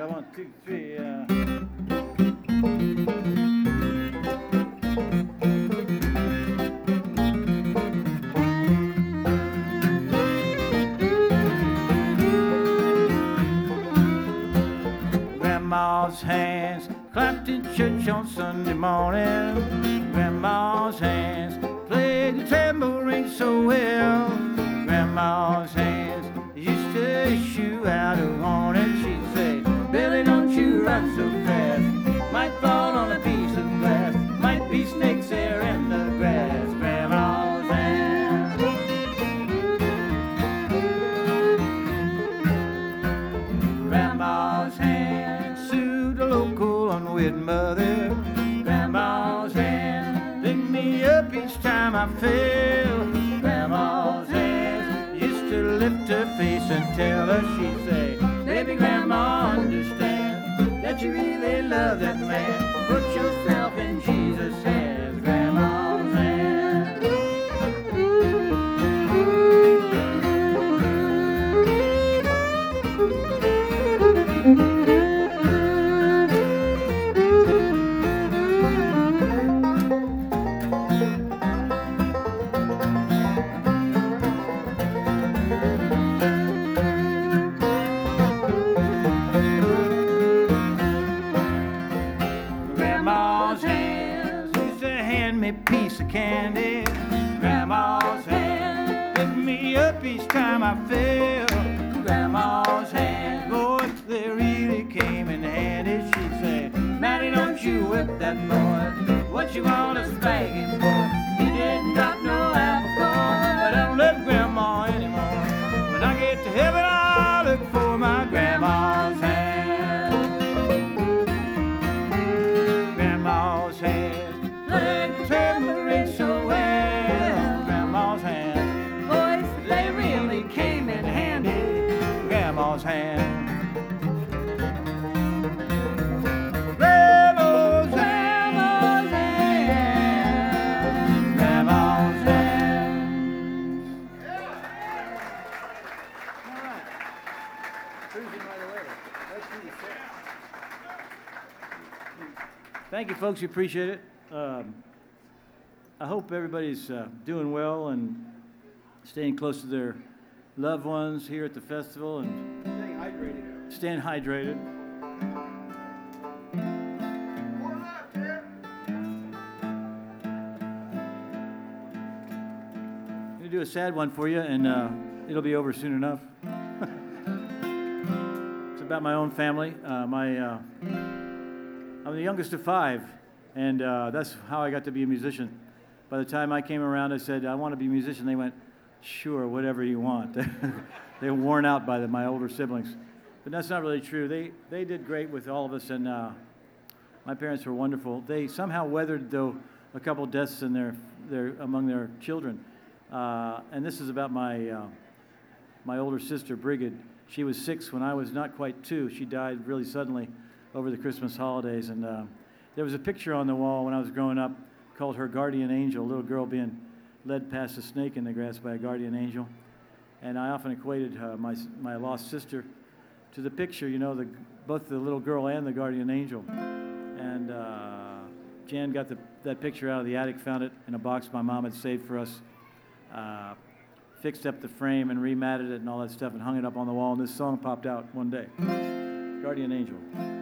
1, 2, 3. Grandma's hands clapped in church on Sunday morning. Grandma's hands played the tambourine so well. Grandma's hands used to shoot out a warning. She'd say, Billy, don't you run so fast. Might fall on a piece of glass. Might be snakes there in the grass. Grandma's hands. Grandma's hands soothed a local unwed mother. Grandma's hands picked me up each time I fell. Grandma's hands used to lift her face and tell her, she'd say, baby, Grandma, understand that you really love that man. Put yourself in Jesus' hands. Grandma's hands. Grandma's hands used to hand me a piece of candy. Grandma's hands picked me up each time I fell. Grandma's hands, boy, they really came in handy. She'd say, Matty, don't you whip that boy. What you want to spank him for? He didn't drop no apple corn. But I don't love Grandma anymore. When I get to heaven, I'll look for my grandma's hands. Grandma's hands played the tambourine so well. Grandma's hands, boys, they really came in handy. Grandma's hands. Grandma's hands. Grandma's hands. All right. Cruising right away. Let's see. Thank you, folks. We appreciate it. I hope everybody's doing well and staying close to their loved ones here at the festival and Staying hydrated. staying hydrated. I'm going to do a sad one for you, and it'll be over soon enough. It's about my own family. I'm the youngest of 5, and that's how I got to be a musician. By the time I came around, I said, I want to be a musician. They went, sure, whatever you want. They were worn out by my older siblings. But that's not really true. They did great with all of us, and my parents were wonderful. They somehow weathered, though, a couple deaths in among their children. And this is about my older sister, Brigid. She was 6 when I was not quite 2. She died really suddenly over the Christmas holidays. And there was a picture on the wall when I was growing up called Her Guardian Angel, a little girl being led past a snake in the grass by a guardian angel. And I often equated my lost sister to the picture, you know, both the little girl and the guardian angel. And Jan got that picture out of the attic, found it in a box my mom had saved for us, fixed up the frame and rematted it and all that stuff and hung it up on the wall. And this song popped out one day, Guardian Angel.